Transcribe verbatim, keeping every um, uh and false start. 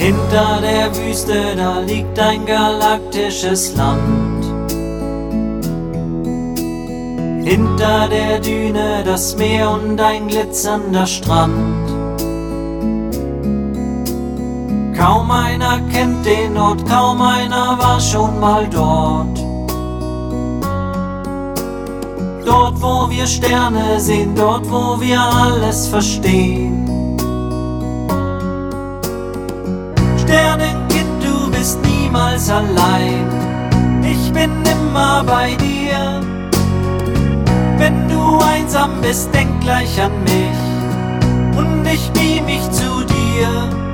Hinter der Wüste, da liegt ein galaktisches Land. Hinter der Düne das Meer und ein glitzernder Strand. Kaum einer kennt den Ort, kaum einer war schon mal dort. Dort, wo wir Sterne sehen, dort, wo wir alles verstehen. Sternenkind, du bist niemals allein. Ich bin immer bei dir. Wenn du einsam bist, denk gleich an mich und ich beam mich zu dir.